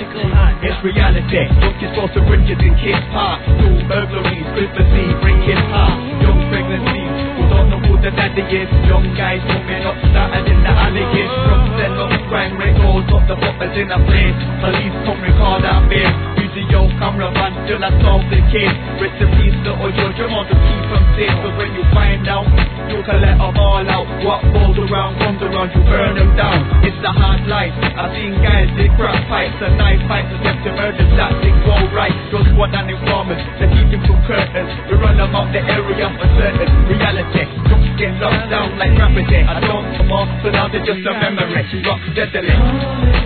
It's reality. Junkies close to riches in Kids Park. New burglaries, Christmas Eve, breaking heart. Young pregnancies, who don't know who the daddy is. Young guys coming up, started in the alley. From sell up, crime records, up the bumpers in a place. Police come record our beer. Video cameraman, still I solve the case. Recipes, little George, you want to keep them safe. But when you find out, you can let them all out. What goes around comes around, you burn them down. It's the hard life. I've seen guys dig crack pipes and knife fights, attempt to murder, that things go right. Just one an informant, they keep him from curtains. We run them out the area for certain. Reality, crooks get locked down like gravity. I don't come off, so now they're just a memory. Rock steadily.